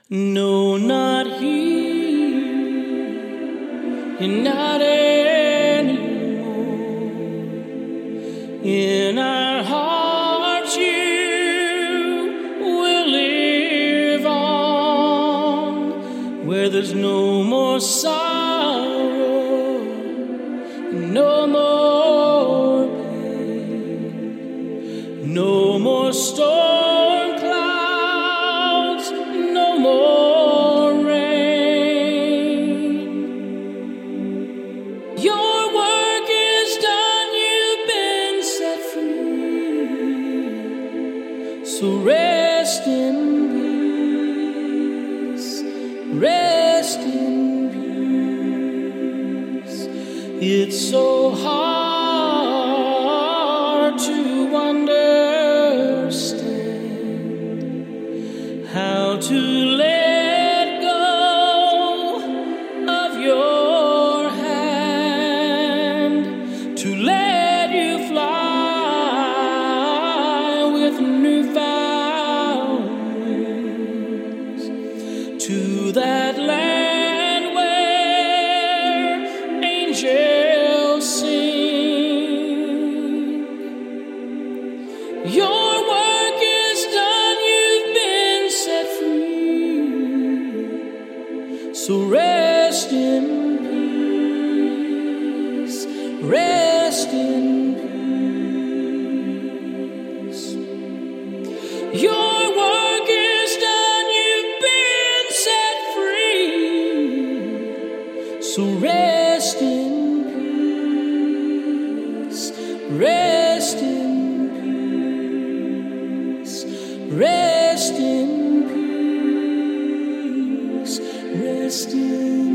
No, not here, and not anymore. In our hearts you will live on, where there's no more sorrow, no more pain, no more storm clouds, no more rain. Your work is done, you've been set free. So rest in peace, rest in peace. It's so hard to understand how to let go of your hand, to let you fly with newfound wings to that land where angels sing. Your work is done, you've been set free. So rest in peace, rest in peace. Your work is done, you've been set free. So rest in peace, rest in peace, rest in peace, rest in peace.